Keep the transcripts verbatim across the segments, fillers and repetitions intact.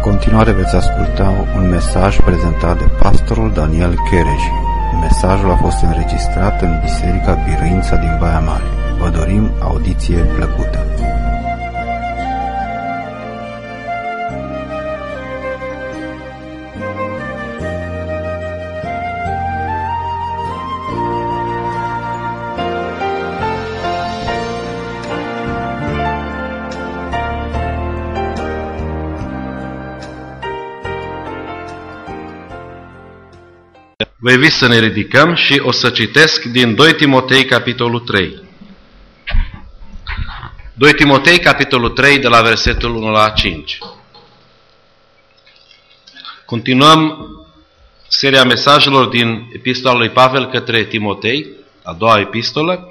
continuare veți asculta un mesaj prezentat de pastorul Daniel Cherej. Mesajul a fost înregistrat în Biserica Biruința din Baia Mare. Vă dorim audiție plăcută. Vă invit să ne ridicăm și o să citesc din doi Timotei, capitolul trei. doi Timotei, capitolul trei, de la versetul unu la cinci. Continuăm seria mesajelor din epistola lui Pavel către Timotei, a doua epistolă.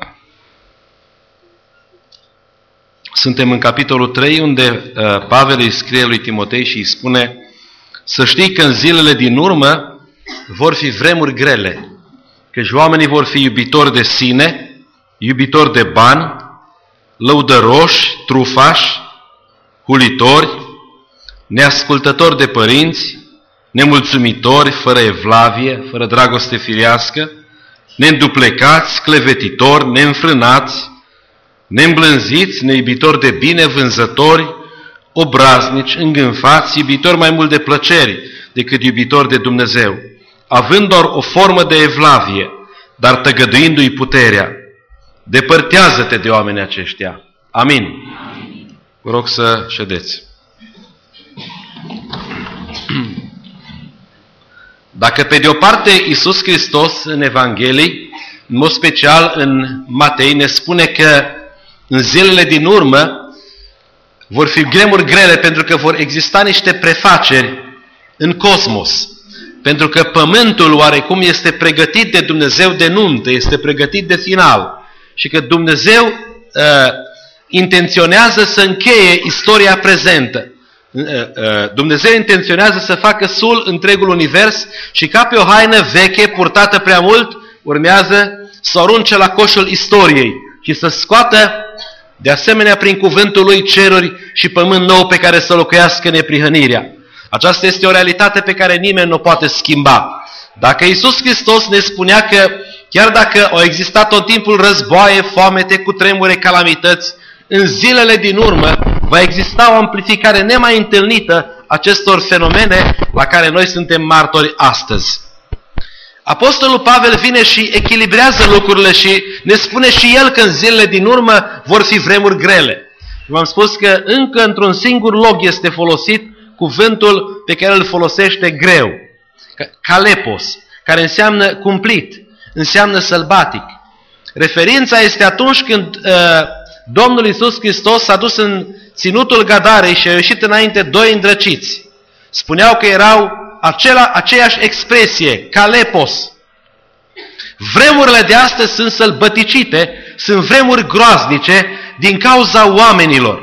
Suntem în capitolul trei, unde uh, Pavel îi scrie lui Timotei și îi spune: să știi că în zilele din urmă vor fi vremuri grele, căci oamenii vor fi iubitori de sine, iubitori de bani, lăudăroși, trufași, hulitori, neascultători de părinți, nemulțumitori, fără evlavie, fără dragoste firească, neînduplecați, clevetitori, neînfrânați, neîmblânziți, neiubitori de bine, vânzători, obraznici, îngânfați, iubitori mai mult de plăceri decât iubitori de Dumnezeu, având doar o formă de evlavie, dar tăgăduindu-i puterea. Depărtează-te de oamenii aceștia. Amin. Amin. Vă rog să ședeți. Dacă pe de o parte Iisus Hristos în Evanghelii, în mod special în Matei, ne spune că în zilele din urmă vor fi vremuri grele pentru că vor exista niște prefaceri în cosmos. Pentru că pământul oarecum este pregătit de Dumnezeu de nuntă, este pregătit de final. Și că Dumnezeu uh, intenționează să încheie istoria prezentă. Uh, uh, Dumnezeu intenționează să facă sul întregul univers și ca pe o haină veche purtată prea mult, urmează să o arunce la coșul istoriei și să scoată de asemenea prin cuvântul lui ceruri și pământ nou pe care să locuiască neprihănirea. Aceasta este o realitate pe care nimeni nu o poate schimba. Dacă Iisus Hristos ne spunea că chiar dacă au existat tot timpul războaie, foamete, cutremure, calamități, în zilele din urmă va exista o amplificare nemai întâlnită acestor fenomene la care noi suntem martori astăzi. Apostolul Pavel vine și echilibrează lucrurile și ne spune și el că în zilele din urmă vor fi vremuri grele. V-am spus că încă într-un singur loc este folosit cuvântul pe care îl folosește greu, kalepos, care înseamnă cumplit, înseamnă sălbatic. Referința este atunci când uh, Domnul Iisus Hristos s-a dus în ținutul Gadarei și a ieșit înainte doi îndrăciți. Spuneau că erau acela, aceeași expresie, kalepos. Vremurile de astăzi sunt sălbăticite, sunt vremuri groaznice din cauza oamenilor.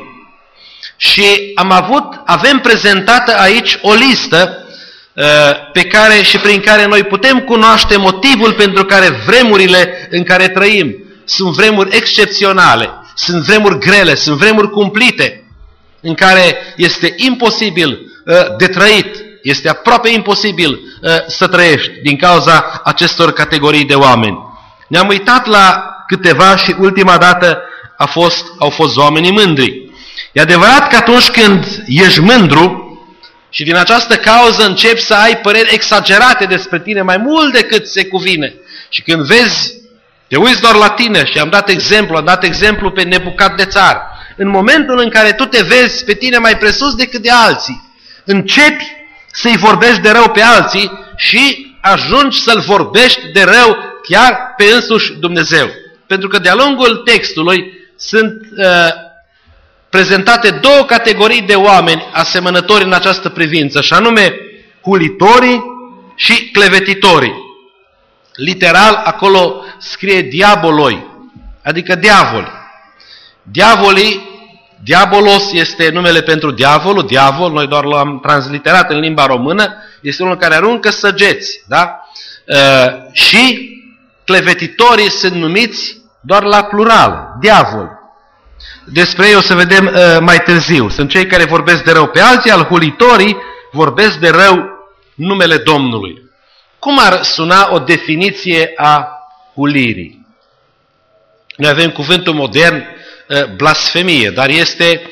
Și am avut, avem prezentată aici o listă uh, pe care și prin care noi putem cunoaște motivul pentru care vremurile în care trăim sunt vremuri excepționale, sunt vremuri grele, sunt vremuri cumplite, în care este imposibil uh, de trăit, este aproape imposibil uh, să trăiești din cauza acestor categorii de oameni. Ne-am uitat la câteva și ultima dată a fost, au fost oamenii mândri. E adevărat că atunci când ești mândru și din această cauză începi să ai păreri exagerate despre tine mai mult decât se cuvine și când vezi, te uiți doar la tine și am dat exemplu, am dat exemplu pe Nebucadnețar, în momentul în care tu te vezi pe tine mai presus decât de alții, începi să-i vorbești de rău pe alții și ajungi să-l vorbești de rău chiar pe însuși Dumnezeu. Pentru că de-a lungul textului sunt uh, prezentate două categorii de oameni asemănători în această privință, și anume hulitorii și clevetitorii. Literal, acolo scrie diaboloi, adică diavoli. Diavolii, diabolos este numele pentru diavolul, diavol, noi doar l-am transliterat în limba română, este unul care aruncă săgeți, da? Uh, și clevetitorii sunt numiți doar la plural, diavol. Despre ei o să vedem uh, mai târziu. Sunt cei care vorbesc de rău pe alții, alhulitorii, vorbesc de rău numele Domnului. Cum ar suna o definiție a hulirii? Noi avem cuvântul modern, blasfemie, dar este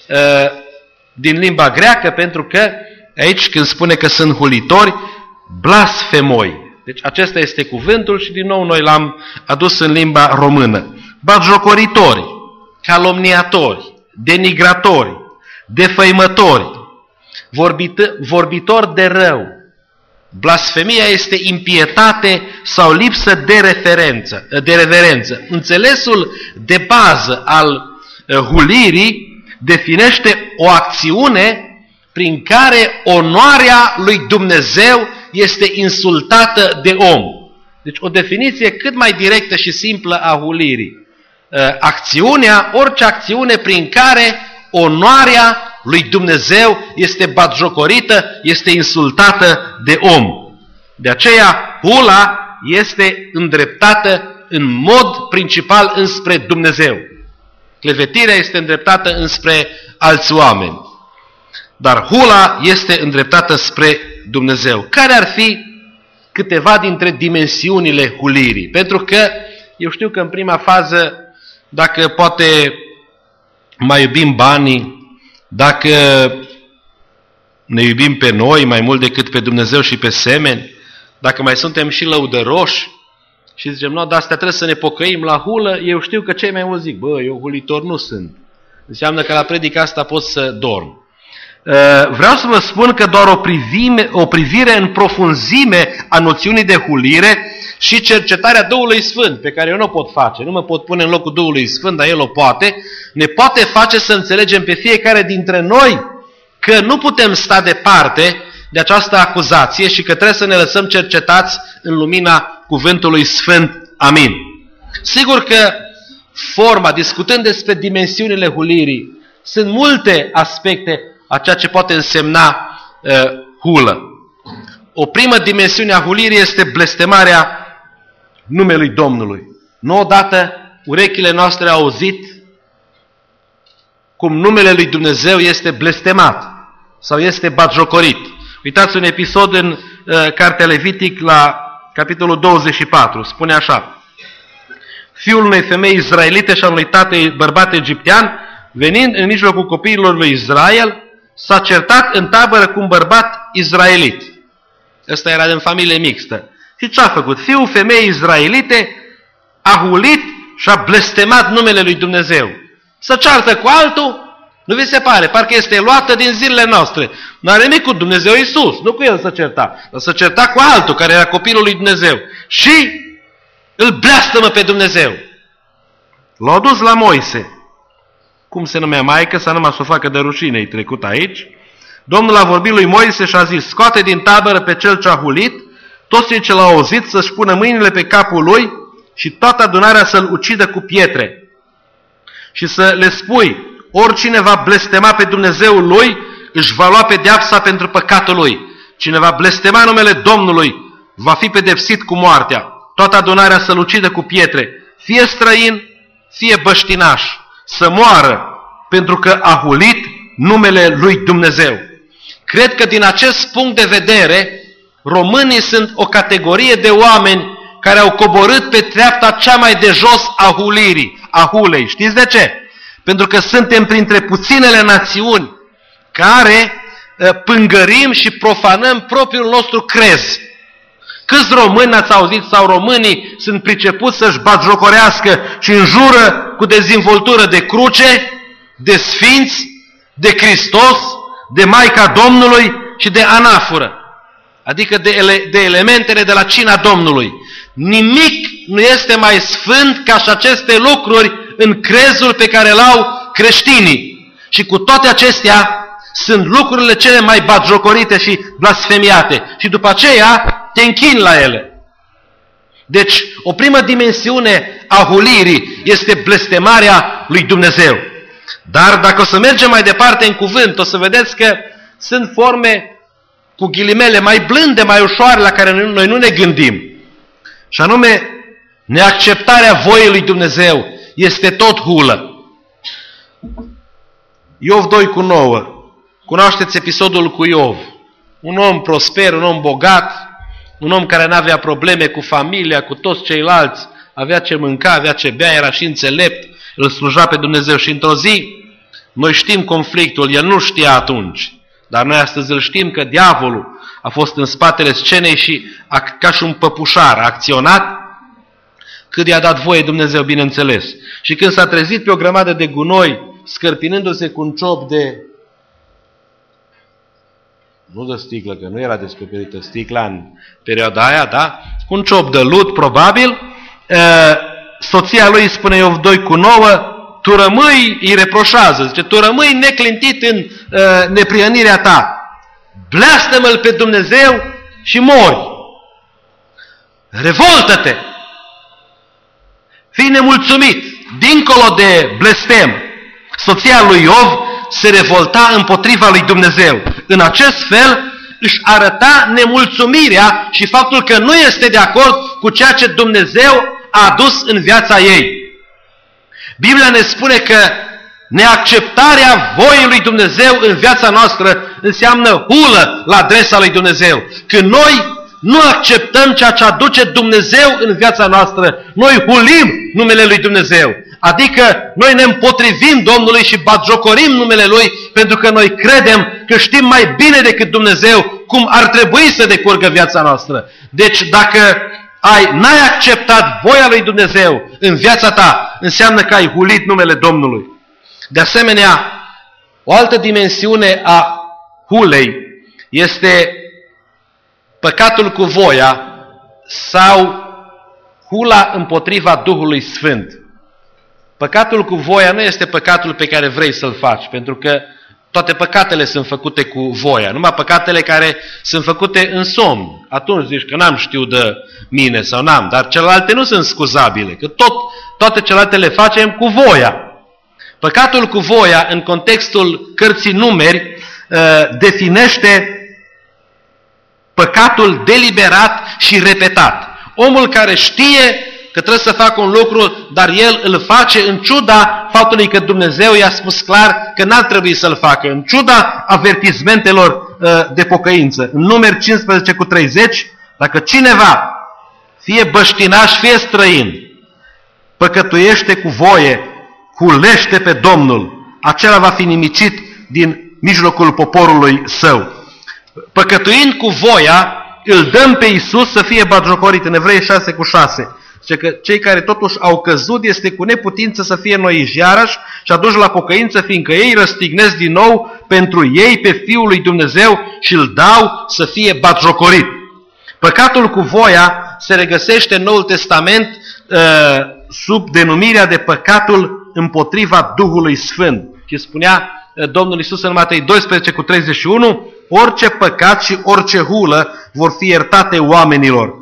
din limba greacă, pentru că aici când spune că sunt hulitori, blasfemoi. Deci acesta este cuvântul și din nou noi l-am adus în limba română. Batjocoritori, calomniatori, denigratori, defăimători, vorbit- vorbitori de rău. Blasfemia este impietate sau lipsă de referență, de reverență. Înțelesul de bază al hulirii definește o acțiune prin care onoarea lui Dumnezeu este insultată de om. Deci o definiție cât mai directă și simplă a hulirii. Acțiunea, orice acțiune prin care onoarea lui Dumnezeu este batjocorită, este insultată de om. De aceea, hula este îndreptată în mod principal înspre Dumnezeu. Clevetirea este îndreptată înspre alți oameni. Dar hula este îndreptată spre Dumnezeu. Care ar fi câteva dintre dimensiunile hulirii? Pentru că eu știu că în prima fază, dacă poate mai iubim banii, dacă ne iubim pe noi mai mult decât pe Dumnezeu și pe semeni, dacă mai suntem și lăudăroși și zicem, nu, dar astea trebuie să ne pocăim la hulă, eu știu că cei mai mulți zic, bă, eu hulitor nu sunt. Înseamnă că la predica asta pot să dorm. Vreau să vă spun că doar o, privime, o privire în profunzime a noțiunii de hulire și cercetarea Duhului Sfânt, pe care eu nu o pot face, nu mă pot pune în locul Duhului Sfânt, dar El o poate, ne poate face să înțelegem pe fiecare dintre noi că nu putem sta departe de această acuzație și că trebuie să ne lăsăm cercetați în lumina Cuvântului Sfânt. Amin. Sigur că forma, discutând despre dimensiunile hulirii, sunt multe aspecte a ceea ce poate însemna uh, hulă. O primă dimensiune a hulirii este blestemarea numelui Domnului. Nu odată urechile noastre au auzit cum numele lui Dumnezeu este blestemat sau este batjocorit. Uitați un episod în uh, Cartea Levitic la capitolul douăzeci și patru. Spune așa: fiul unei femei izraelite și al unui tată bărbat egiptean, venind în mijlocul copiilor lui Israel, s-a certat în tabără cu un bărbat izraelit. Ăsta era din familie mixtă. Și ce a făcut? Fiul femeii izraelite a hulit și a blestemat numele lui Dumnezeu. Să ceartă cu altul, nu vi se pare? Parcă este luată din zilele noastre. Nu are nimic cu Dumnezeu Iisus, nu cu el să certa, dar să certa cu altul, care era copilul lui Dumnezeu. Și îl blestemă pe Dumnezeu. L-a dus la Moise. Cum se numea maică, să nu mă să facă de rușine, e trecut aici. Domnul a vorbit lui Moise și a zis: scoate din tabără pe cel ce a hulit, toți cei ce l-au auzit să-și pună mâinile pe capul lui și toată adunarea să-l ucidă cu pietre. Și să le spui: oricine va blestema pe Dumnezeul lui, își va lua pedeapsa pentru păcatul lui. Cine va blestema numele Domnului, va fi pedepsit cu moartea. Toată adunarea să-l ucidă cu pietre, fie străin, fie băștinaș, să moară, pentru că a hulit numele lui Dumnezeu. Cred că din acest punct de vedere, românii sunt o categorie de oameni care au coborât pe treapta cea mai de jos a hulirii, a hulei. Știți de ce? Pentru că suntem printre puținele națiuni care pângărim și profanăm propriul nostru crez. Câți români ați auzit sau românii sunt pricepuți să-și batjocorească și înjură cu dezvoltură de cruce, de sfinți, de Hristos, de Maica Domnului și de anafură, adică de, ele, de elementele de la cina Domnului. Nimic nu este mai sfânt ca și aceste lucruri în crezul pe care l-au creștinii. Și cu toate acestea sunt lucrurile cele mai batjocorite și blasfemiate. Și după aceea te închini la ele. Deci, o primă dimensiune a hulirii este blestemarea lui Dumnezeu. Dar dacă o să mergem mai departe în cuvânt, o să vedeți că sunt forme cu ghilimele mai blânde, mai ușoare, la care noi nu ne gândim. Și anume, neacceptarea voii lui Dumnezeu este tot hulă. Iov doi cu nouă. Cunoașteți episodul cu Iov. un om prosper, un om bogat, un om care nu avea probleme cu familia, cu toți ceilalți, avea ce mânca, avea ce bea, era și înțelept, îl sluja pe Dumnezeu și într-o zi, noi știm conflictul, el nu știa atunci, dar noi astăzi îl știm că diavolul a fost în spatele scenei și a, ca și un păpușar a acționat cât i-a dat voie Dumnezeu, bineînțeles. Și când s-a trezit pe o grămadă de gunoi, scărpinându-se cu un ciop de... nu de sticlă, că nu era descoperită sticla în perioada aia, da? Cu un ciop de lut, probabil, soția lui îi spune Iov doi cu nouă, tu rămâi, îi reproșează, zice, tu rămâi neclintit în uh, neprionirea ta. Bleastă-mă-l pe Dumnezeu și mori. Revoltă-te! Fii nemulțumit. Dincolo de blestem, soția lui Iov se revolta împotriva lui Dumnezeu. În acest fel își arăta nemulțumirea și faptul că nu este de acord cu ceea ce Dumnezeu a adus în viața ei. Biblia ne spune că neacceptarea voii lui Dumnezeu în viața noastră înseamnă hulă la adresa lui Dumnezeu. Când noi nu acceptăm ceea ce aduce Dumnezeu în viața noastră, noi hulim numele lui Dumnezeu. Adică noi ne împotrivim Domnului și batjocorim numele Lui pentru că noi credem că știm mai bine decât Dumnezeu cum ar trebui să decurgă viața noastră. Deci dacă ai, n-ai acceptat voia lui Dumnezeu în viața ta, înseamnă că ai hulit numele Domnului. De asemenea, o altă dimensiune a hulei este păcatul cu voia sau hula împotriva Duhului Sfânt. Păcatul cu voia nu este păcatul pe care vrei să-l faci, pentru că toate păcatele sunt făcute cu voia, numai păcatele care sunt făcute în somn. Atunci zici că n-am știut de mine sau n-am, dar celelalte nu sunt scuzabile, că tot, toate celelalte le facem cu voia. Păcatul cu voia, în contextul cărții Numeri, definește păcatul deliberat și repetat. Omul care știe că trebuie să facă un lucru, dar el îl face în ciuda faptului că Dumnezeu i-a spus clar că n-ar trebui să-l facă, în ciuda avertizmentelor uh, de pocăință. În Numeri cincisprezece cu treizeci, dacă cineva, fie băștinaș, fie străin, păcătuiește cu voie, hulește pe Domnul, acela va fi nimicit din mijlocul poporului său. Păcătuind cu voia, îl dăm pe Iisus să fie batjocorit, în Evrei șase cu șase. Zice că cei care totuși au căzut este cu neputință să fie noiși iarăși și aduși la pocăință, fiindcă ei răstignesc din nou pentru ei pe Fiul lui Dumnezeu și îl dau să fie batjocorit. Păcatul cu voia se regăsește în Noul Testament uh, sub denumirea de păcatul împotriva Duhului Sfânt. Și spunea uh, Domnul Iisus în Matei doisprezece cu treizeci și unu, orice păcat și orice hulă vor fi iertate oamenilor,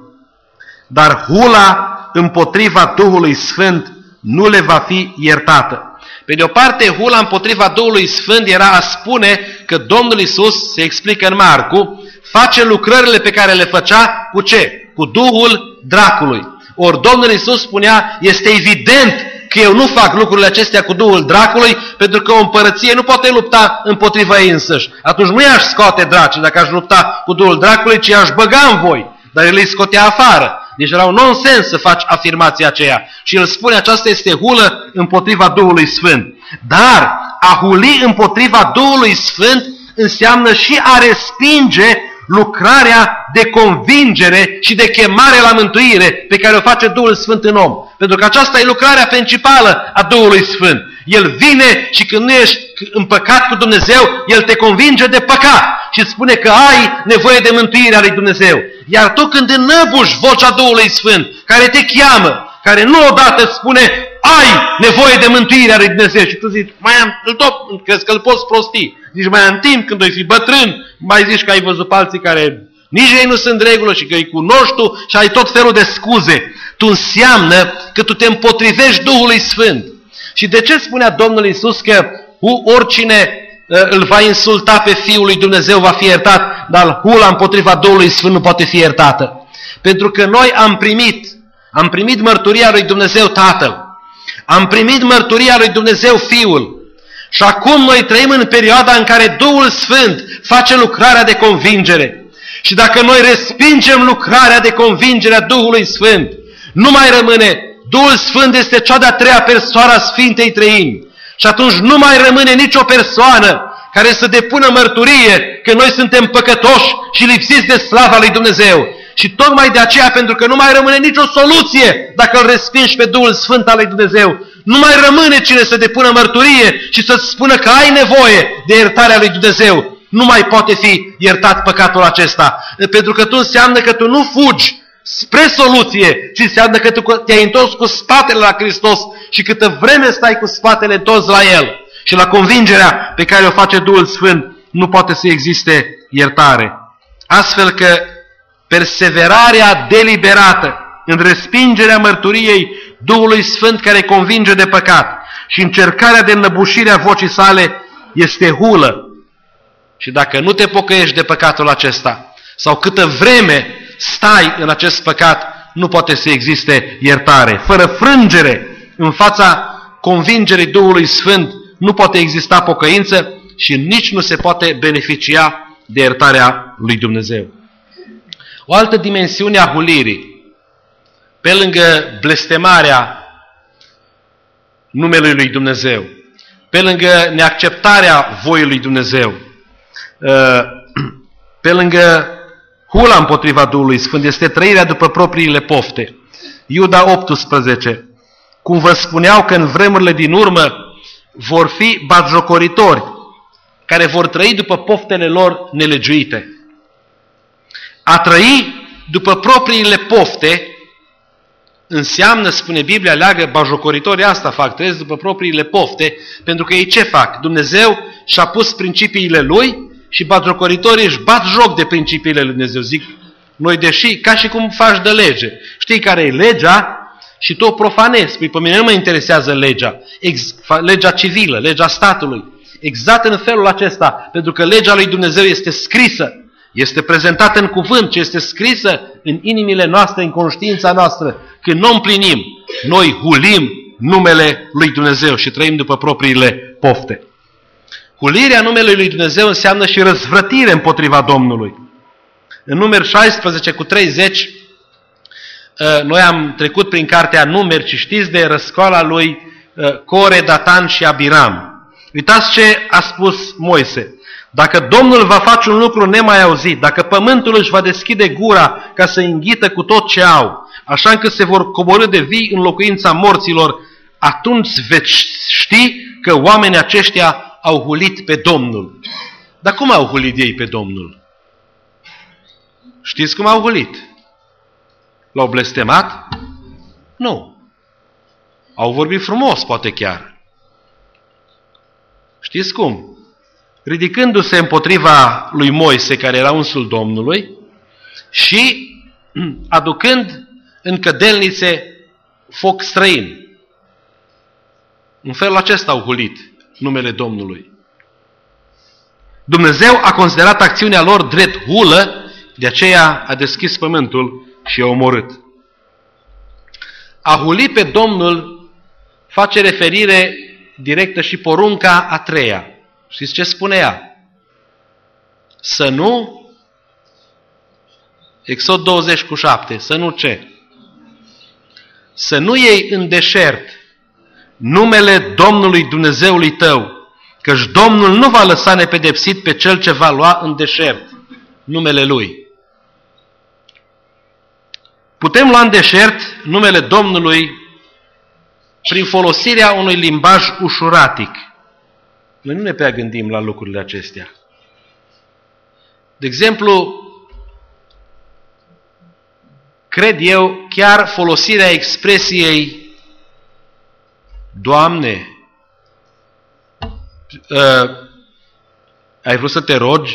dar hula împotriva Duhului Sfânt nu le va fi iertată. Pe de o parte, hula împotriva Duhului Sfânt era a spune că Domnul Iisus, se explică în Marcu, face lucrările pe care le făcea cu ce? Cu Duhul dracului. Ori Domnul Iisus spunea, este evident că eu nu fac lucrurile acestea cu Duhul dracului, pentru că o împărăție nu poate lupta împotriva ei însăși. Atunci nu i-aș scoate draci dacă aș lupta cu Duhul dracului, ci i-aș băga în voi, dar el îi scotea afară. Deci era un nonsens să faci afirmația aceea. Și el spune, aceasta este hulă împotriva Duhului Sfânt. Dar a huli împotriva Duhului Sfânt înseamnă și a respinge lucrarea de convingere și de chemare la mântuire pe care o face Duhul Sfânt în om. Pentru că aceasta e lucrarea principală a Duhului Sfânt. El vine și când nu ești în păcat cu Dumnezeu, El te convinge de păcat și îți spune că ai nevoie de mântuirea lui Dumnezeu. Iar tu când înăbuși vocea Duhului Sfânt, care te cheamă, care nu odată spune, ai nevoie de mântuirea lui Dumnezeu, și tu zici, mai am, îl tot, crezi că îl poți prosti. Zici, mai am timp când o fi bătrân, mai zici că ai văzut pe alții care nici ei nu sunt regulă și că îi cunoști tu și ai tot felul de scuze. Tu înseamnă că tu te împotrivești Duhului Sfânt. Și de ce spunea Domnul Iisus că oricine îl va insulta pe Fiul lui Dumnezeu va fi iertat, dar hula împotriva Duhului Sfânt nu poate fi iertată? Pentru că noi am primit, am primit mărturia lui Dumnezeu Tatăl, am primit mărturia lui Dumnezeu Fiul Și acum noi trăim în perioada în care Duhul Sfânt face lucrarea de convingere. Și dacă noi respingem lucrarea de convingere a Duhului Sfânt, nu mai rămâne. Duhul Sfânt este cea de-a treia persoană a Sfintei Treimi. Și atunci nu mai rămâne nicio persoană care să depună mărturie că noi suntem păcătoși și lipsiți de slava lui Dumnezeu. Și tocmai de aceea, pentru că nu mai rămâne nicio soluție dacă îl respingi pe Duhul Sfânt al lui Dumnezeu, nu mai rămâne cine să depună mărturie și să-ți spună că ai nevoie de iertarea lui Dumnezeu. Nu mai poate fi iertat păcatul acesta. Pentru că tu înseamnă că tu nu fugi spre soluție, ci înseamnă că tu te-ai întors cu spatele la Hristos și câtă vreme stai cu spatele întors la El și la convingerea pe care o face Duhul Sfânt, nu poate să existe iertare. Astfel că perseverarea deliberată în respingerea mărturiei Duhului Sfânt care convinge de păcat și încercarea de înlăbușire a vocii sale este hulă. Și dacă nu te pocăiești de păcatul acesta, sau câtă vreme stai în acest păcat, nu poate să existe iertare. Fără frângere în fața convingerii Duhului Sfânt nu poate exista pocăință și nici nu se poate beneficia de iertarea lui Dumnezeu. O altă dimensiune a hulirii, pe lângă blestemarea numelui lui Dumnezeu, pe lângă neacceptarea voii lui Dumnezeu, pe lângă hula împotriva Duhului Sfânt, este trăirea după propriile pofte. Iuda optsprezece. Cum vă spuneau că în vremurile din urmă vor fi batjocoritori care vor trăi după poftele lor nelegiuite. A trăi după propriile pofte înseamnă, spune Biblia, leagă, batjocoritorii asta fac, trăiesc după propriile pofte, pentru că ei ce fac? Dumnezeu și-a pus principiile Lui și batjocoritorii își bat joc de principiile lui Dumnezeu. Zic, noi deși, ca și cum faci de lege, știi care e legea și tu o profanezi. Păi pe mine nu mă interesează legea, ex, legea civilă, legea statului. Exact în felul acesta, pentru că legea lui Dumnezeu este scrisă, este prezentată în cuvânt, ce este scrisă în inimile noastre, în conștiința noastră. Când nu împlinim, noi hulim numele lui Dumnezeu și trăim după propriile pofte. Hulirea numelui lui Dumnezeu înseamnă și răzvrătire împotriva Domnului. În Numeri șaisprezece cu treizeci, noi am trecut prin cartea Numeri și știți de răscoala lui Core, Datan și Abiram. Uitați ce a spus Moise. Dacă Domnul va face un lucru nemai auzit, dacă pământul își va deschide gura ca să înghită cu tot ce au, așa încât se vor coborî de vii în locuința morților, atunci veți ști că oamenii aceștia au hulit pe Domnul. Dar cum au hulit ei pe Domnul? Știți cum au hulit? L-au blestemat? Nu. Au vorbit frumos, poate chiar. Știți cum? Ridicându-se împotriva lui Moise, care era unsul Domnului, și aducând în cădelnițe foc străin. În felul acesta au hulit numele Domnului. Dumnezeu a considerat acțiunea lor drept hulă, de aceea a deschis pământul și i-a omorât. A huli pe Domnul face referire directă și porunca a treia. Știți ce spune ea? Să nu, Exod douăzeci cu șapte, să nu ce? Să nu iei în deșert numele Domnului Dumnezeului tău, căci Domnul nu va lăsa nepedepsit pe cel ce va lua în deșert numele Lui. Putem lua în deșert numele Domnului prin folosirea unui limbaj ușuratic. Noi nu ne prea gândim la lucrurile acestea. De exemplu, cred eu, chiar folosirea expresiei Doamne, uh, ai vrut să te rogi?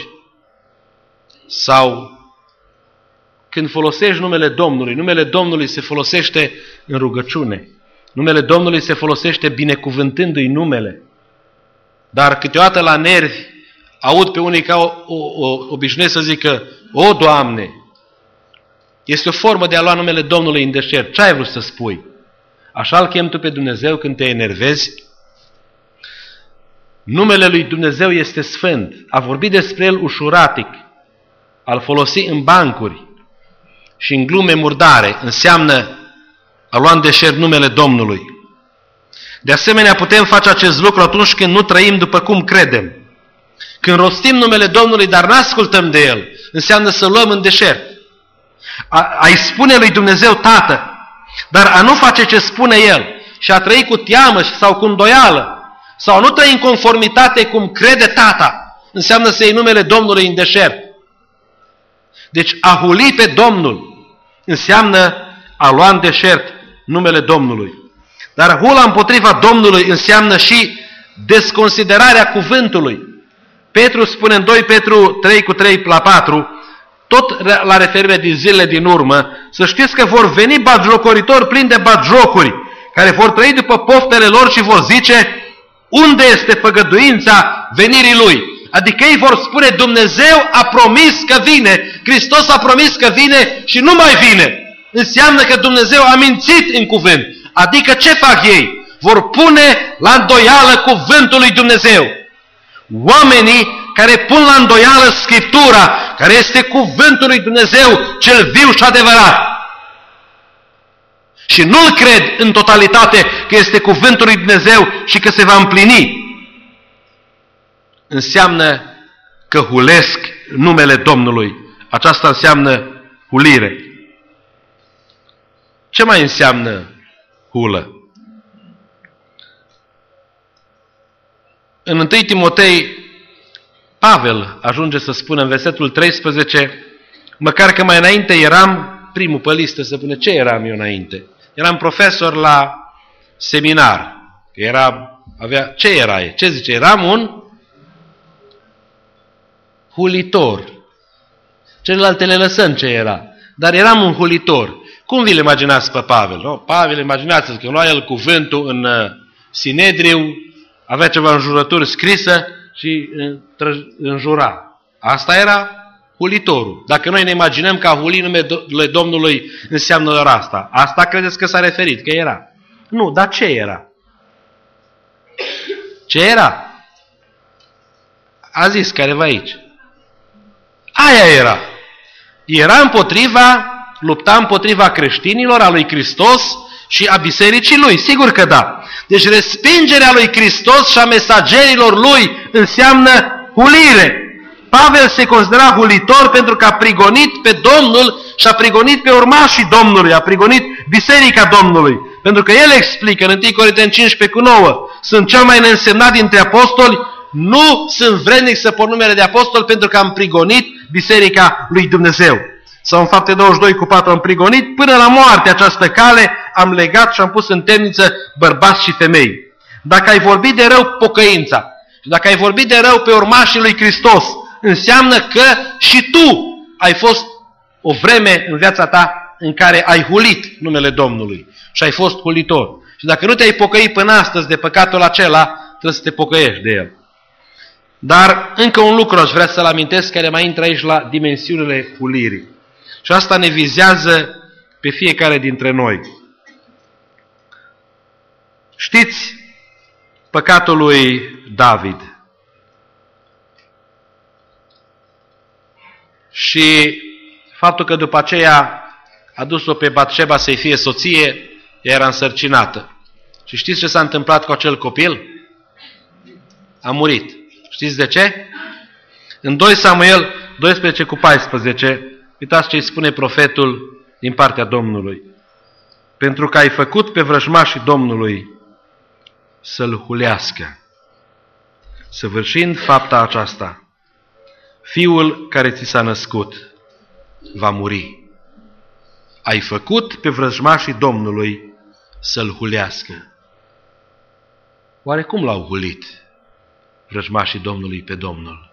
Sau când folosești numele Domnului, numele Domnului se folosește în rugăciune. Numele Domnului se folosește binecuvântându-i numele. Dar câteodată la nervi aud pe unii ca o, o, o, obișnuiesc să zică, o, Doamne, este o formă de a lua numele Domnului în deșert. Ce ai vrut să spui? Așa îl chem tu pe Dumnezeu când te enervezi? Numele lui Dumnezeu este sfânt. A vorbi despre el ușuratic, a-l folosi în bancuri și în glume murdare înseamnă a lua în deșert numele Domnului. De asemenea, putem face acest lucru atunci când nu trăim după cum credem. Când rostim numele Domnului, dar nu ascultăm de el, înseamnă să luăm în deșert. A, a-i spune lui Dumnezeu Tată, dar a nu face ce spune el și a trăi cu teamă sau cu îndoială, sau nu trăi în conformitate cum crede Tata, înseamnă să iei numele Domnului în deșert. Deci a huli pe Domnul înseamnă a lua în deșert numele Domnului. Dar hula împotriva Domnului înseamnă și desconsiderarea cuvântului. Petru spune în doi Petru trei cu trei la patru, tot la referire din zilele din urmă, să știți că vor veni batjocoritori plini de batjocuri, care vor trăi după poftele lor și vor zice, unde este făgăduința venirii Lui? Adică ei vor spune, Dumnezeu a promis că vine, Hristos a promis că vine și nu mai vine. Înseamnă că Dumnezeu a mințit în cuvânt. Adică ce fac ei? Vor pune la îndoială cuvântul lui Dumnezeu. Oamenii care pun la îndoială Scriptura, care este cuvântul lui Dumnezeu, cel viu și adevărat, și nu-l cred în totalitate că este cuvântul lui Dumnezeu și că se va împlini, înseamnă că hulesc numele Domnului. Aceasta înseamnă hulire. Ce mai înseamnă hulă? În întâi Timotei, Pavel ajunge să spună în versetul treisprezece, măcar că mai înainte eram, primul pe listă să spune, ce eram eu înainte? Eram profesor la seminar. Era, avea, ce erai? Ce zice? Eram un hulitor. Celelalte le lăsăm ce era. Dar eram un hulitor. Cum vi-l imaginați pe Pavel? No? Pavel, imaginați-vă că lua el cuvântul în uh, Sinedriu, avea ceva înjurături scrisă și uh, înjura. Asta era hulitorul. Dacă noi ne imaginăm că a huli numele Domnului înseamnă doar asta. Asta credeți că s-a referit, că era? Nu, dar ce era? Ce era? A zis careva aici. Aia era. Era împotriva, lupta împotriva creștinilor, a lui Hristos și a bisericii lui. Sigur că da. Deci respingerea lui Hristos și a mesagerilor lui înseamnă hulire. Pavel se considera hulitor pentru că a prigonit pe Domnul și a prigonit pe urmașii Domnului, a prigonit biserica Domnului. Pentru că el explică în întâi Corinteni cincisprezece cu nouă, sunt cel mai neînsemnat dintre apostoli, nu sunt vrednic să pun numele de apostol pentru că am prigonit biserica lui Dumnezeu. Sau în Fapte douăzeci și doi cu patru, am prigonit până la moarte această cale, am legat și am pus în temniță bărbați și femei. Dacă ai vorbit de rău pocăința și dacă ai vorbit de rău pe urmașii lui Hristos, înseamnă că și tu ai fost o vreme în viața ta în care ai hulit numele Domnului și ai fost hulitor. Și dacă nu te-ai pocăit până astăzi de păcatul acela, trebuie să te pocăiești de el. Dar încă un lucru aș vrea să-l amintesc care mai intră aici la dimensiunile hulirii. Și asta ne vizează pe fiecare dintre noi. Știți păcatul lui David. Și faptul că după aceea a dus-o pe Batșeba să-i fie soție, ea era însărcinată. Și știți ce s-a întâmplat cu acel copil? A murit. Știți de ce? În doi Samuel doisprezece cu paisprezece, uitați ce îi spune profetul din partea Domnului. Pentru că ai făcut pe vrăjmașii Domnului să-l hulească, săvârșind fapta aceasta, fiul care ți s-a născut va muri. Ai făcut pe vrăjmașii Domnului să-l hulească. Oare cum l-au hulit vrăjmașii Domnului pe Domnul?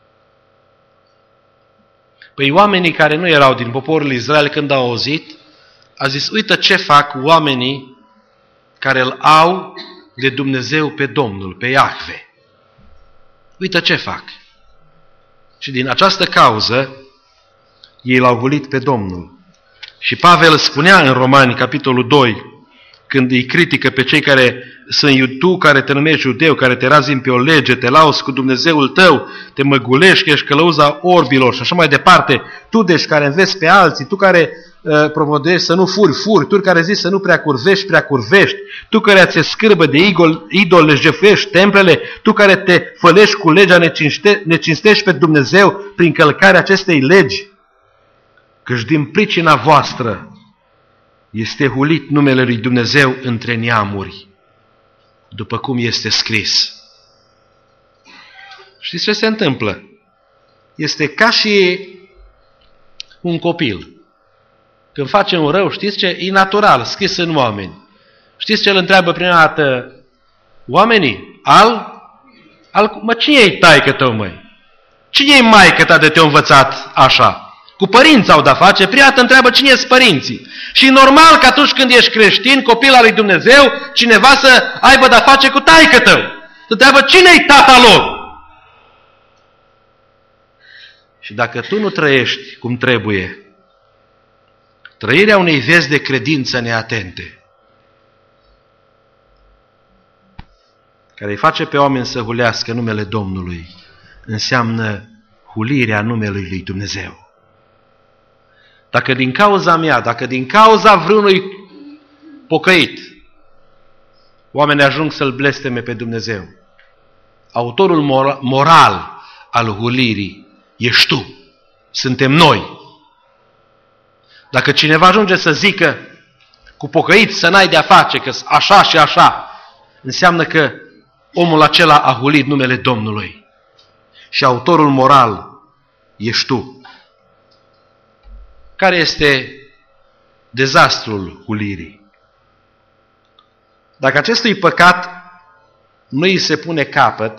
Păi oamenii care nu erau din poporul Israel când au auzit, a zis, uite ce fac oamenii care îl au de Dumnezeu pe Domnul, pe Iahve. Uite ce fac. Și din această cauză, ei l-au hulit pe Domnul. Și Pavel spunea în Romani, capitolul doi, când îi critică pe cei care sunt tu care te numești judeu, care te razim pe o lege, te lauzi cu Dumnezeul tău, te măgulești că ești călăuza orbilor și așa mai departe. Tu, deci, care înveți pe alții, tu care uh, promovezi să nu furi, furi, tu care zici să nu prea curvești, prea curvești, tu care ți-e scârbă de idol, idol le jefuiești templele, tu care te fălești cu legea, necinste, necinstești pe Dumnezeu prin călcarea acestei legi, căci din pricina voastră este hulit numele lui Dumnezeu între neamuri, după cum este scris. Știți ce se întâmplă? Este ca și un copil. Când face un rău, știți ce? E natural, scris în oameni. Știți ce îl întreabă prima dată oamenii? Al? al mă, cine e taică tău, măi? Cine e maică ta de te-a învățat așa? Cu părinți au de-a face, prima dată întreabă cine sunt părinții. Și normal că atunci când ești creștin, copil al lui Dumnezeu, cineva să aibă de-a face cu taică tău. Să întreabă cine-i tata lor. Și dacă tu nu trăiești cum trebuie, trăirea unei vieți de credință neatente, care îi face pe oameni să hulească numele Domnului, înseamnă hulirea numelui lui Dumnezeu. Dacă din cauza mea, dacă din cauza vreunui pocăit, oamenii ajung să-L blesteme pe Dumnezeu, autorul moral al hulirii ești tu, suntem noi. Dacă cineva ajunge să zică cu pocăiți să n-ai de-a face, că așa și așa, înseamnă că omul acela a hulit numele Domnului. Și autorul moral ești tu. Care este dezastrul hulirii? Dacă acestui păcat nu îi se pune capăt,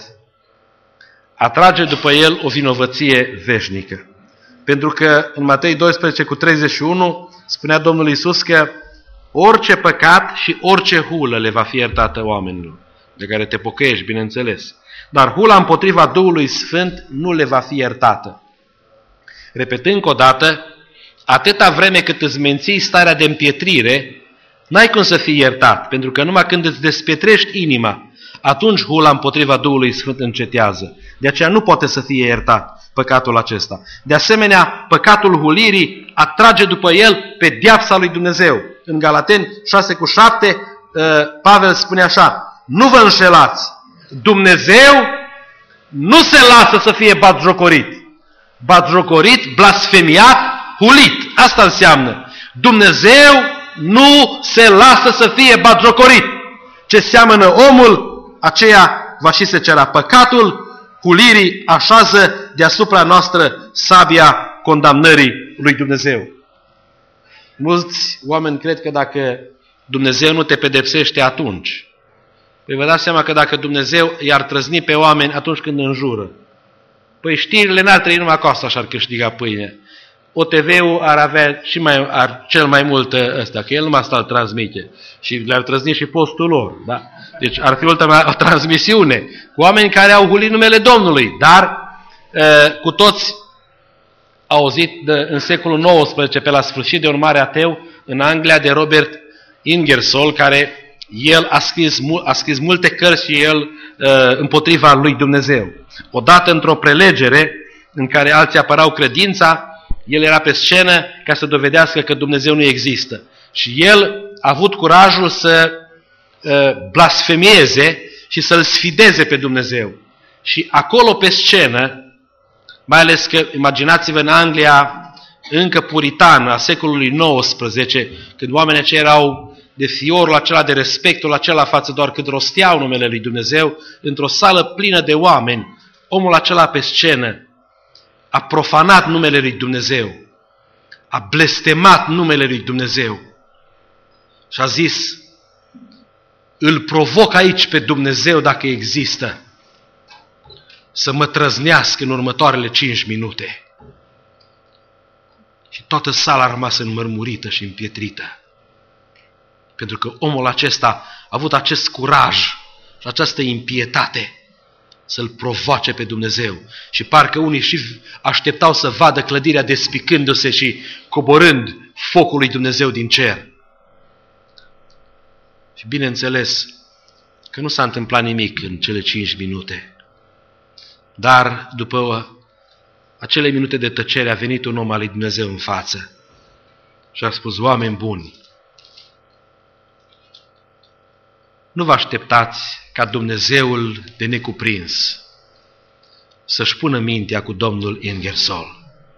atrage după el o vinovăție veșnică. Pentru că în Matei doisprezece cu treizeci și unu spunea Domnul Iisus că orice păcat și orice hulă le va fi iertată oamenilor, de care te pocăiești, bineînțeles. Dar hula împotriva Duhului Sfânt nu le va fi iertată. Repetând încă o dată, atâta vreme cât îți menții starea de împietrire, n-ai cum să fii iertat, pentru că numai când îți despetrești inima, atunci hula împotriva Duhului Sfânt încetează. De aceea nu poate să fie iertat păcatul acesta. De asemenea, păcatul hulirii atrage după el pedeapsa lui Dumnezeu. În Galateni șase cu șapte, Pavel spune așa: nu vă înșelați, Dumnezeu nu se lasă să fie batjocorit. Batjocorit, blasfemiat, hulit. Asta înseamnă. Dumnezeu nu se lasă să fie batjocorit. Ce seamănă omul, aceea va și secera. Păcatul hulirii așează deasupra noastră sabia condamnării lui Dumnezeu. Mulți oameni cred că dacă Dumnezeu nu te pedepsește atunci, păi vă dați seama că dacă Dumnezeu i-ar trăzni pe oameni atunci când înjură, păi știrile n-ar trăi numai cu asta și-ar câștiga pâine. O T V-ul ar avea și mai, ar, cel mai mult ăsta, că el numai asta îl transmite. Și le-ar trăzni și postul lor. Da? Deci ar fi ultima o transmisiune cu oameni care au hulit numele Domnului. Dar uh, cu toți auzit de, în secolul nouăsprezece, pe la sfârșit, de un mare ateu în Anglia, de Robert Ingersoll, care el a scris, a scris multe cărți și el uh, împotriva lui Dumnezeu. Odată într-o prelegere în care alții apărau credința, el era pe scenă ca să dovedească că Dumnezeu nu există. Și el a avut curajul să uh, blasfemieze și să-L sfideze pe Dumnezeu. Și acolo pe scenă, mai ales că, imaginați-vă, în Anglia încă puritană, a secolului nouăsprezece, când oamenii aceia erau de fiorul acela, de respectul acela față doar cât rosteau numele lui Dumnezeu, într-o sală plină de oameni, omul acela pe scenă a profanat numele lui Dumnezeu, a blestemat numele lui Dumnezeu și a zis: îl provoc aici pe Dumnezeu, dacă există, să mă trăznească în următoarele cinci minute. Și toată sala a rămas înmărmurită și împietrită. Pentru că omul acesta a avut acest curaj și această impietate să-L provoace pe Dumnezeu. Și parcă unii și așteptau să vadă clădirea despicându-se și coborând focul lui Dumnezeu din cer. Și bineînțeles, că nu s-a întâmplat nimic în cele cinci minute. Dar după acele minute de tăcere a venit un om al lui Dumnezeu în față și a spus: oameni buni, nu vă așteptați ca Dumnezeul de necuprins să-și pună mintea cu domnul Ingersoll.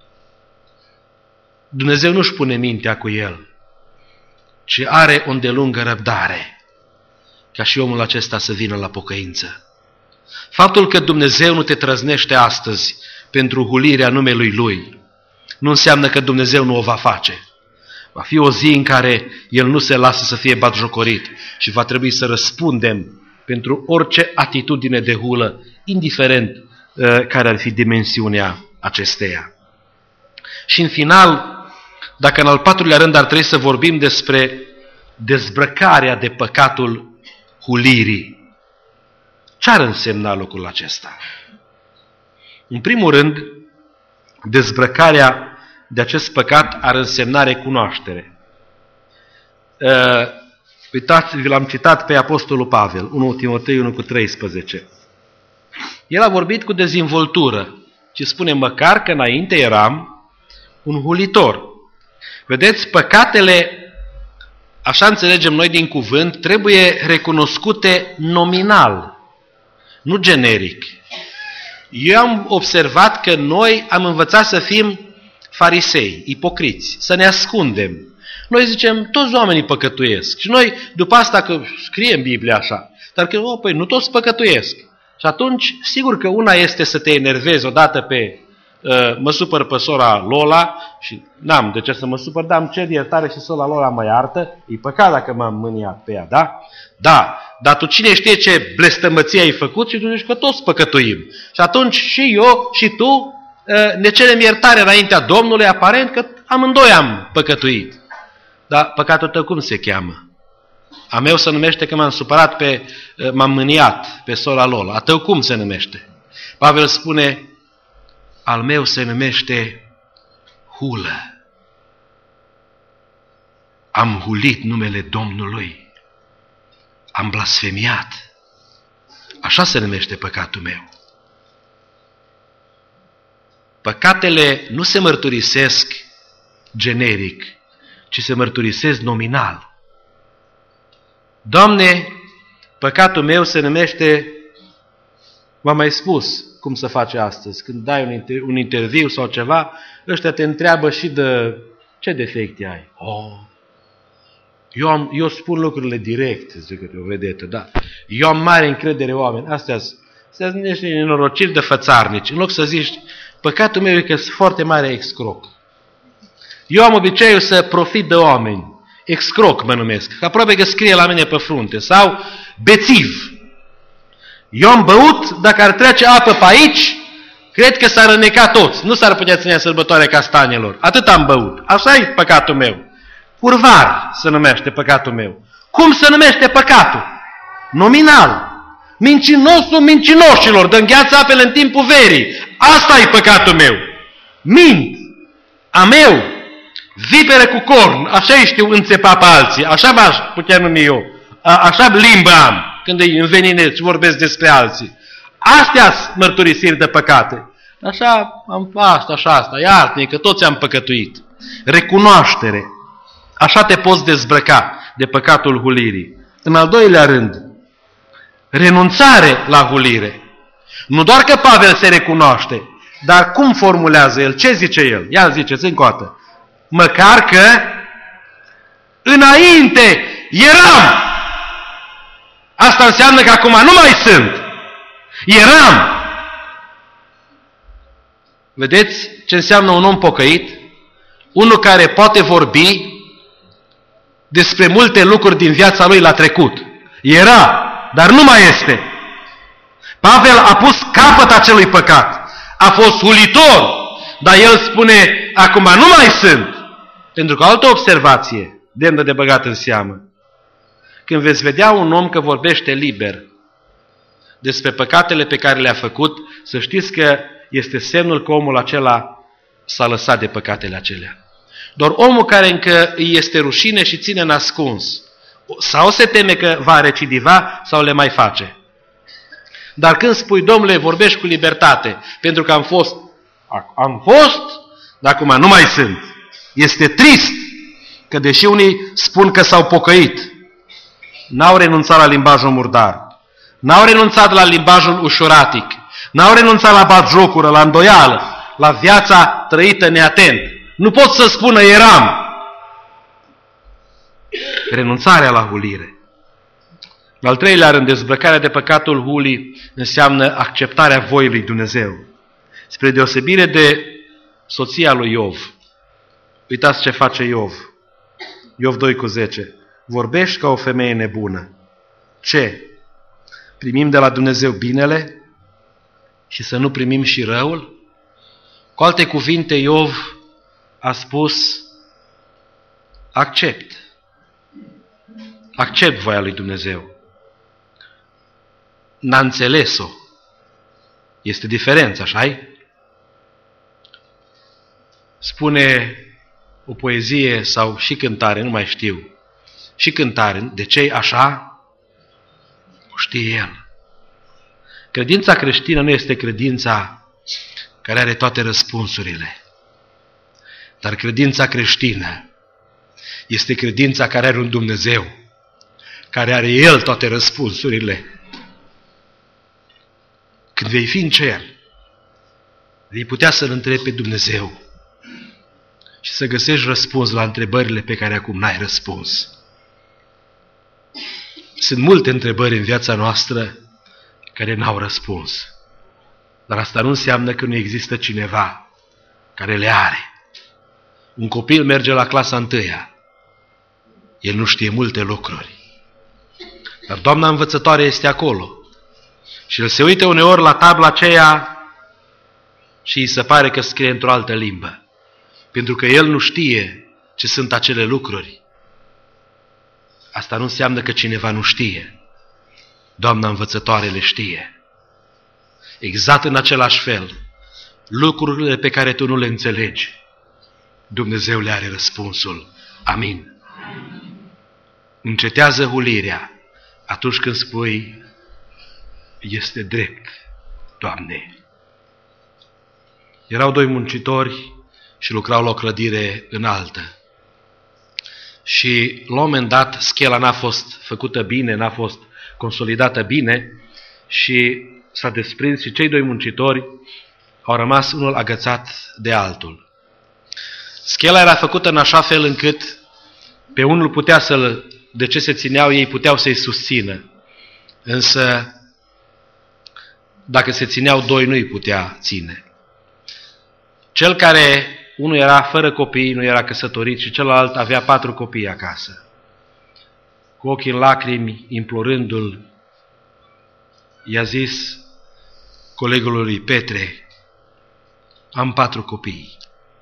Dumnezeu nu-și pune mintea cu el, ci are o îndelungă răbdare ca și omul acesta să vină la pocăință. Faptul că Dumnezeu nu te trăznește astăzi pentru hulirea numelui Lui nu înseamnă că Dumnezeu nu o va face. Va fi o zi în care El nu se lasă să fie batjocorit și va trebui să răspundem pentru orice atitudine de hulă, indiferent uh, care ar fi dimensiunea acesteia. Și în final, dacă în al patrulea rând ar trebui să vorbim despre dezbrăcarea de păcatul hulirii, ce ar însemna lucrul acesta? În primul rând, dezbrăcarea de acest păcat ar însemna recunoaștere. Uh, uitați, vi l-am citat pe Apostolul Pavel, unu Timotei unu cu treisprezece. El a vorbit cu dezvoltură și spune: măcar că înainte eram un hulitor. Vedeți, păcatele, așa înțelegem noi din cuvânt, trebuie recunoscute nominal, nu generic. Eu am observat că noi am învățat să fim farisei, ipocriți, să ne ascundem. Noi zicem, toți oamenii păcătuiesc. Și noi, după asta, că scrie în Biblie așa, dar că, oh, păi, nu toți păcătuiesc. Și atunci, sigur că una este să te enervezi odată pe uh, mă supăr pe sora Lola și n-am de ce să mă supăr, dar îmi cer iertare și sora Lola mă iartă. E păcat dacă m-am mâniat pe ea, da? Da, dar tu cine știe ce blestămăție ai făcut și tu zici că toți păcătuim. Și atunci și eu și tu uh, ne cerem iertare înaintea Domnului, aparent că amândoi am păcătuit. Dar păcatul tău cum se cheamă? A meu se numește că m-am supărat pe, m-am mâniat pe sora Lola. A tău cum se numește? Pavel spune, al meu se numește hulă. Am hulit numele Domnului. Am blasfemiat. Așa se numește păcatul meu. Păcatele nu se mărturisesc generic, ci se mărturisesc nominal. Doamne, păcatul meu se numește, v-am mai spus cum se face astăzi, când dai un, inter- un interviu sau ceva, ăștia te întreabă și de ce defecte ai. Oh, eu, am, eu spun lucrurile direct, zic o vedetă, da. Eu am mare încredere în oameni. Astea sunt niște nenorociri de fățarnici. În loc să zici, păcatul meu e că sunt foarte mare excroc. Eu am obiceiul să profit de oameni. Excroc mă numesc, că aproape că scrie la mine pe frunte. Sau bețiv. Eu am băut, dacă ar trece apă pe aici, cred că s-ar răneca toți. Nu s-ar putea ține sărbătoarea castanelor. Atât am băut. Așa e păcatul meu. Curvar se numește păcatul meu. Cum se numește păcatul? Nominal. Mincinosul mincinoșilor, dă îngheață apele în timpul verii. Asta e păcatul meu. Mint. A meu. Vipere cu corn. Așa știu înțepa pe alții. Așa m-aș putea numi eu. A, așa limbă am când îi înveninez și vorbesc despre alții. Astea-s mărturisiri de păcate. Așa am asta, așa asta. Iartă-ne că toți am păcătuit. Recunoaștere. Așa te poți dezbrăca de păcatul hulirii. În al doilea rând, renunțare la hulire. Nu doar că Pavel se recunoaște, dar cum formulează el? Ce zice el? Ia ziceți încă o dată. Măcar că înainte eram. Asta înseamnă că acum nu mai sunt. Eram. Vedeți ce înseamnă un om pocăit? Unul care poate vorbi despre multe lucruri din viața lui la trecut. Era, dar nu mai este. Pavel a pus capăt acelui păcat. A fost hulitor, dar el spune, acum nu mai sunt. Pentru că altă observație demnă de băgat în seamă. Când veți vedea un om că vorbește liber despre păcatele pe care le-a făcut, să știți că este semnul că omul acela s-a lăsat de păcatele acelea. Doar omul care încă îi este rușine și ține în ascuns, Sau se teme că va recidiva sau le mai face. Dar când spui, Domnule, vorbești cu libertate, pentru că am fost, am fost, dar acum nu mai sunt. Este trist că deși unii spun că s-au pocăit, n-au renunțat la limbajul murdar, n-au renunțat la limbajul ușuratic, n-au renunțat la batjocură, la îndoială, la viața trăită neatent. Nu pot să spună eram. Renunțarea la hulire. În al treilea rând, dezbrăcarea de păcatul hulii înseamnă acceptarea voii lui Dumnezeu. Spre deosebire de soția lui Iov. Uitați ce face Iov. Iov doi cu zece. Vorbești ca o femeie nebună. Ce? Primim de la Dumnezeu binele și să nu primim și răul? Cu alte cuvinte, Iov a spus, accept. Accept voia lui Dumnezeu. N-a înțeles-o. Este diferența, așa-i? Spune o poezie sau și cântare, nu mai știu, și cântare, de ce așa? O știe el. Credința creștină nu este credința care are toate răspunsurile, dar credința creștină este credința care are un Dumnezeu, care are El toate răspunsurile. Când vei fi în cer, vei putea să-L întrebi pe Dumnezeu și să găsești răspuns la întrebările pe care acum n-ai răspuns. Sunt multe întrebări în viața noastră care n-au răspuns. Dar asta nu înseamnă că nu există cineva care le are. Un copil merge la clasa întâia. El nu știe multe lucruri. Dar doamna învățătoare este acolo. Și el se uită uneori la tabla aceea și îi se pare că scrie într-o altă limbă. Pentru că el nu știe ce sunt acele lucruri. Asta nu înseamnă că cineva nu știe. Doamna învățătoare le știe. Exact în același fel, lucrurile pe care tu nu le înțelegi, Dumnezeu le are răspunsul. Amin. Încetează hulirea atunci când spui, este drept, Doamne. Erau doi muncitori și lucrau la o clădire înaltă. Și la un moment dat schela n-a fost făcută bine, n-a fost consolidată bine și s-a desprins și cei doi muncitori au rămas unul agățat de altul. Schela era făcută în așa fel încât pe unul putea să-l, de ce se țineau ei, puteau să-i susțină. Însă dacă se țineau doi, nu-i putea ține. Cel care, unul era fără copii, nu era căsătorit și celălalt avea patru copii acasă. Cu ochii în lacrimi, implorându-l, i-a zis colegului lui Petre, am patru copii.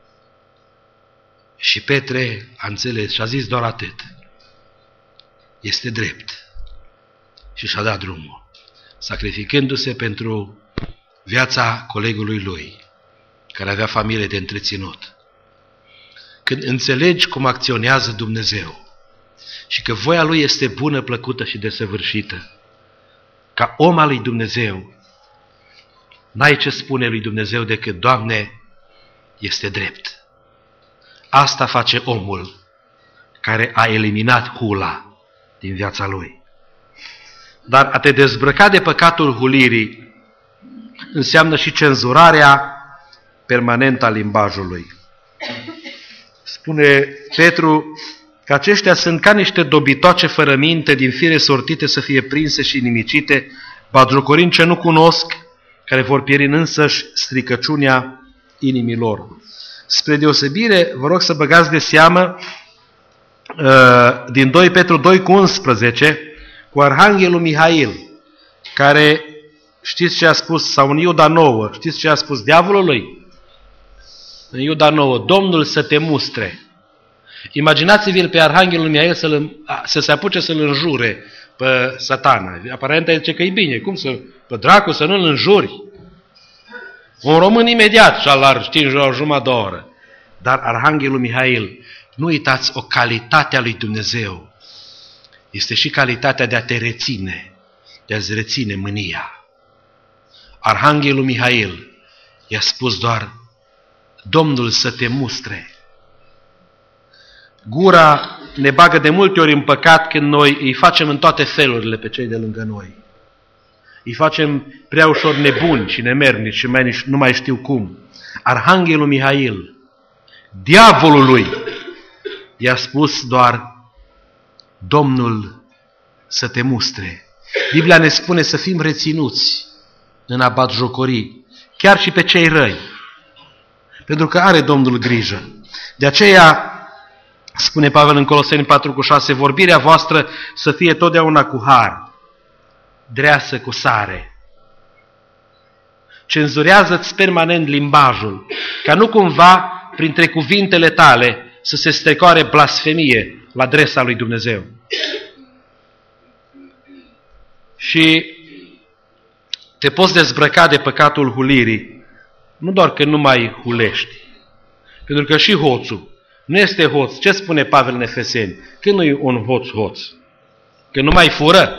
Și Petre a înțeles și a zis doar atât. Este drept. Și și-a dat drumul, sacrificându-se pentru viața colegului lui, care avea familie de întreținut. Când înțelegi cum acționează Dumnezeu și că voia Lui este bună, plăcută și desăvârșită, ca om al lui Dumnezeu, n-ai ce spune lui Dumnezeu decât, Doamne, este drept. Asta face omul care a eliminat hula din viața lui. Dar a te dezbrăca de păcatul hulirii înseamnă și cenzurarea permanentă a limbajului. Spune Petru că aceștia sunt ca niște dobitoace fără minte, din fire sortite să fie prinse și nimicite, batjocorind ce nu cunosc, care vor pieri în însăși stricăciunea inimilor. Spre deosebire, vă rog să băgați de seamă din doi Petru doi cu unsprezece, cu Arhanghelul Mihail, care, știți ce a spus, sau în Iuda nouă, știți ce a spus diavolului? În Iuda nouă, Domnul să te mustre. Imaginați-vi-l pe Arhanghelul Mihail să, să se apuce să-l înjure pe Satana. Aparent zice că e bine, cum să, pe dracu să nu-l înjuri? Un român imediat și-al ar ști în o jumătate de oră. Dar Arhanghelul Mihail, nu uitați o calitate a lui Dumnezeu. este și calitatea de a te reține, de a-ți reține mânia. Arhanghelul Mihail i-a spus doar, Domnul să te mustre. Gura ne bagă de multe ori în păcat când noi îi facem în toate felurile pe cei de lângă noi. Îi facem prea ușor nebuni și nemernici și mai, nu mai știu cum. Arhanghelul Mihail, diavolului, i-a spus doar, Domnul să te mustre. Biblia ne spune să fim reținuți în abatjocorii, chiar și pe cei răi, pentru că are Domnul grijă. De aceea, spune Pavel în Coloseni patru cu șase, vorbirea voastră să fie totdeauna cu har, dreasă cu sare. Cenzurează-ți permanent limbajul, ca nu cumva, printre cuvintele tale, să se strecoare blasfemie la adresa lui Dumnezeu. Și te poți dezbrăca de păcatul hulirii, nu doar că nu mai hulești, pentru că și hoțul nu este hoț. Ce spune Pavel în Efeseni? Când nu e un hoț hoț? Când nu mai fură?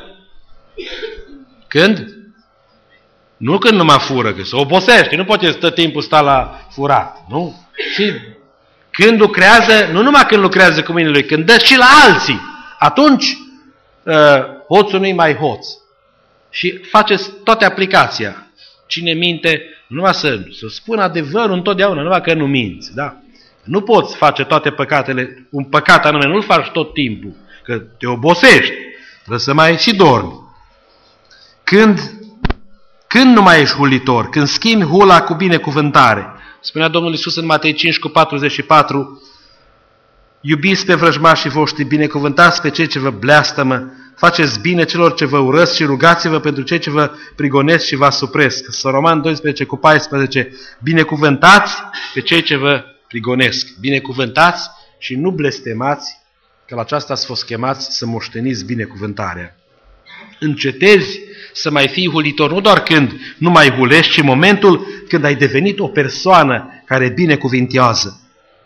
Când? Nu când nu mai fură, că se obosește, nu poate stă timpul sta la furat, nu? Și când lucrează, nu numai când lucrează cu mâinile lui, când dă și la alții, atunci uh, hoțul nu-i mai hoț. Și faceți toată aplicația. Cine minte, numai să, să spună adevărul întotdeauna, numai că nu minți, da? Nu poți face toate păcatele, un păcat anume, nu-l faci tot timpul, că te obosești, trebuie să mai și dormi. Când, când nu mai ești hulitor? Când schimbi hula cu binecuvântare. Spunea Domnul Iisus în Matei cinci cu patruzeci și patru, iubiți pe vrăjmașii voștri, binecuvântați pe cei ce vă bleastămă, faceți bine celor ce vă urăsc și rugați-vă pentru cei ce vă prigonesc și vă asupresc. Să Roman doisprezece cu paisprezece, binecuvântați pe cei ce vă prigonesc. Binecuvântați și nu blestemați, că la aceasta ați fost chemați să moșteniți binecuvântarea. Încetezi să mai fii hulitor, nu doar când nu mai hulești, ci în momentul când ai devenit o persoană care binecuvintează.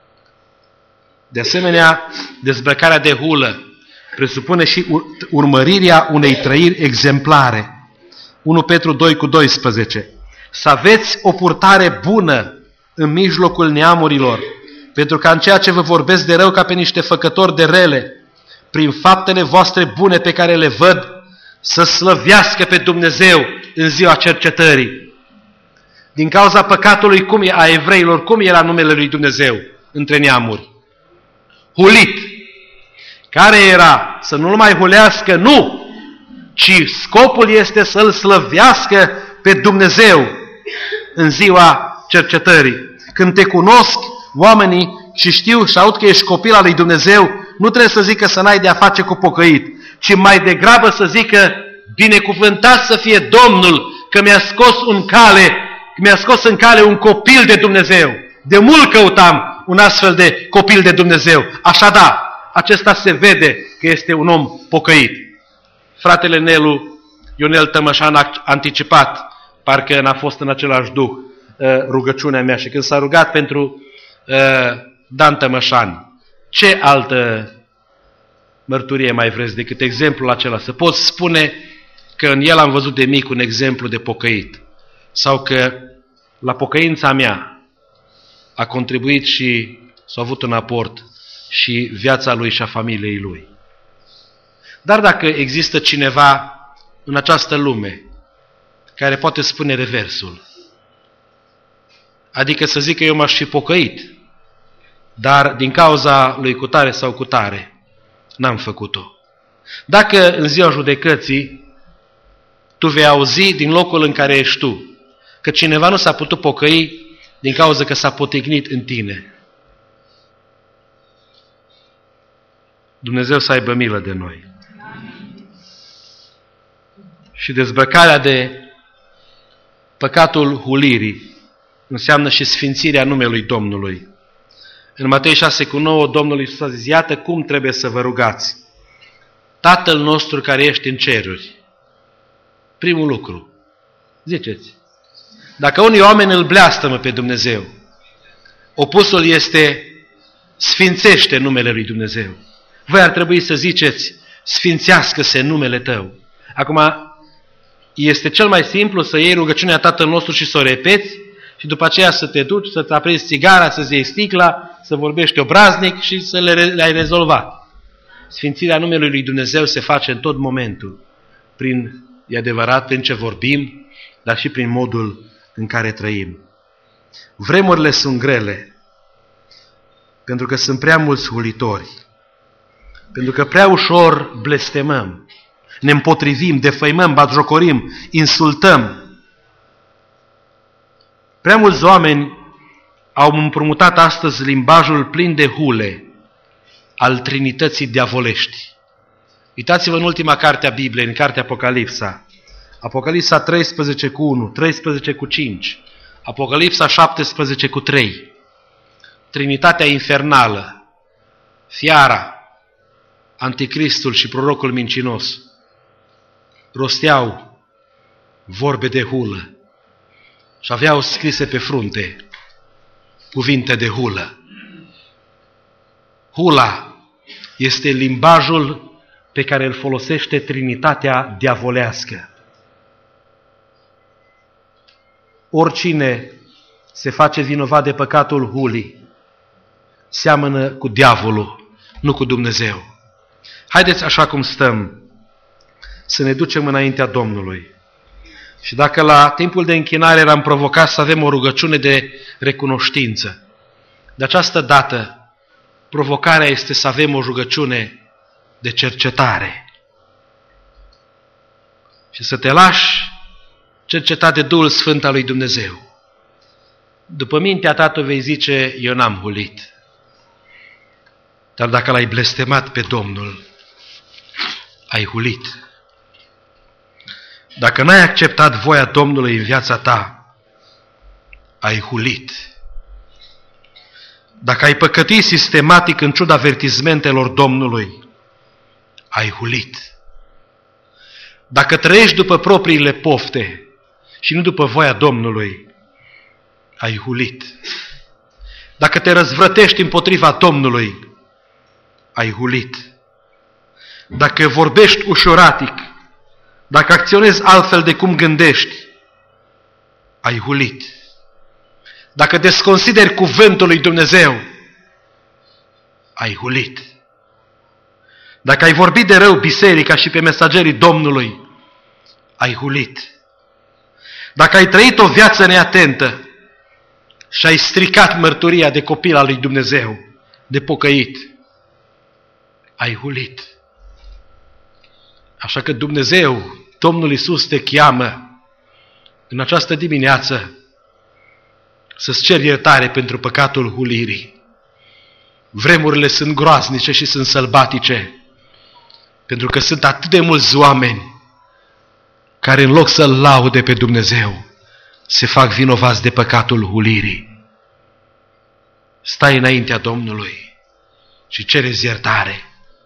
De asemenea, dezbrăcarea de hulă presupune și urmărirea unei trăiri exemplare. unu Petru doi cu doisprezece. Să aveți o purtare bună în mijlocul neamurilor, pentru că în ceea ce vă vorbesc de rău ca pe niște făcători de rele, prin faptele voastre bune pe care le văd, să slăvească pe Dumnezeu în ziua cercetării. Din cauza păcatului cum e, a evreilor, cum era numele lui Dumnezeu între neamuri? Hulit. Care era? Să nu-l mai hulească? Nu! Ci scopul este să-l slăvească pe Dumnezeu în ziua cercetării. Când te cunosc oamenii și știu și aud că ești copil al lui Dumnezeu, nu trebuie să zică să n-ai de-a face cu pocăit, ci mai degrabă să zică, binecuvântat să fie Domnul că mi-a scos în cale, că mi-a scos în cale un copil de Dumnezeu. De mult căutam un astfel de copil de Dumnezeu. Așadar, acesta se vede că este un om pocăit. Fratele Nelu Ionel Tămășan a anticipat, parcă n-a fost în același duh, rugăciunea mea, și când s-a rugat pentru Dan Tămășan, ce altă mărturie mai vreți decât exemplul acela? Să poți spune că în el am văzut de mic un exemplu de pocăit, sau că la pocăința mea a contribuit și s-a avut un aport și viața lui și a familiei lui. Dar dacă există cineva în această lume care poate spune reversul, adică să zică eu m-aș fi pocăit, dar din cauza lui cutare sau cutare n-am făcut-o. Dacă în ziua judecății tu vei auzi din locul în care ești tu că cineva nu s-a putut pocăi din cauza că s-a potignit în tine, Dumnezeu să aibă milă de noi. Și dezbrăcarea de păcatul hulirii înseamnă și sfințirea numelui Domnului. În Matei șase cu nouă, Domnul Iisus a zis, iată cum trebuie să vă rugați. Tatăl nostru care ești în ceruri. Primul lucru. Ziceți. Dacă unii oameni îl bleastămă pe Dumnezeu, opusul este sfințește numele lui Dumnezeu. Voi ar trebui să ziceți, sfințească-se numele Tău. Acum, este cel mai simplu să iei rugăciunea Tatăl nostru și să o repeți și după aceea să te duci, să-ți aprezi țigara, să-ți iei sticla, să vorbești obraznic și să le, le-ai rezolvat. Sfințirea numelui lui Dumnezeu se face în tot momentul, prin, e adevărat, prin ce vorbim, dar și prin modul în care trăim. Vremurile sunt grele, pentru că sunt prea mulți hulitori, pentru că prea ușor blestemăm, ne împotrivim, defăimăm, batjocorim, insultăm. Prea mulți oameni au împrumutat astăzi limbajul plin de hule al Trinității diavolești. Uitați-vă în ultima carte a Bibliei, în cartea Apocalipsa. Apocalipsa treisprezece cu unu, treisprezece cu cinci, Apocalipsa șaptesprezece cu trei. Trinitatea infernală, fiara, anticristul și prorocul mincinos rosteau vorbe de hulă și aveau scrise pe frunte cuvinte de hulă. Hula este limbajul pe care îl folosește Trinitatea diavolească. Oricine se face vinovat de păcatul hulii seamănă cu diavolul, nu cu Dumnezeu. Haideți așa cum stăm să ne ducem înaintea Domnului. Și dacă la timpul de închinare eram provocat să avem o rugăciune de recunoștință, de această dată provocarea este să avem o rugăciune de cercetare. Și să te lași cercetat de Duhul Sfânt al lui Dumnezeu. După mintea ta tu vei zice, eu n-am hulit. Dar dacă l-ai blestemat pe Domnul, ai hulit. Dacă n-ai acceptat voia Domnului în viața ta, ai hulit. Dacă ai păcătit sistematic în ciuda avertizmentelor Domnului, ai hulit. Dacă trăiești după propriile pofte și nu după voia Domnului, ai hulit. Dacă te răzvrătești împotriva Domnului, ai hulit. Dacă vorbești ușuratic, dacă acționezi altfel de cum gândești, ai hulit. Dacă desconsideri cuvântul lui Dumnezeu, ai hulit. Dacă ai vorbit de rău biserica și pe mesagerii Domnului, ai hulit. Dacă ai trăit o viață neatentă și ai stricat mărturia de copil al lui Dumnezeu, de pocăit, ai hulit. Așa că Dumnezeu, Domnul Iisus te cheamă în această dimineață să-ți ceri iertare pentru păcatul hulirii. Vremurile sunt groaznice și sunt sălbatice, pentru că sunt atât de mulți oameni care în loc să-L laude pe Dumnezeu, se fac vinovați de păcatul hulirii. Stai înaintea Domnului și cere-ți iertare.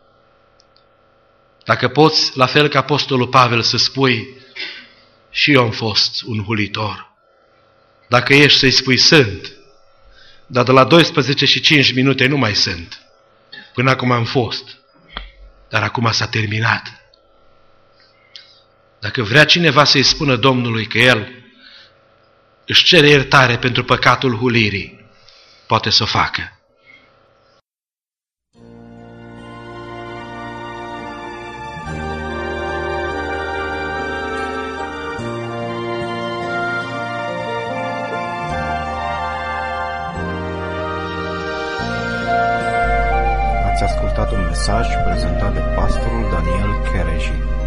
Dacă poți, la fel ca apostolul Pavel, să spui, și eu am fost un hulitor. Dacă ești să-i spui, sunt, dar de la doisprezece și cinci minute nu mai sunt. Până acum am fost, dar acum s-a terminat. Dacă vrea cineva să-i spună Domnului că el își cere iertare pentru păcatul hulirii, poate să o facă. Ați ascultat un mesaj prezentat de pastorul Daniel Chereji.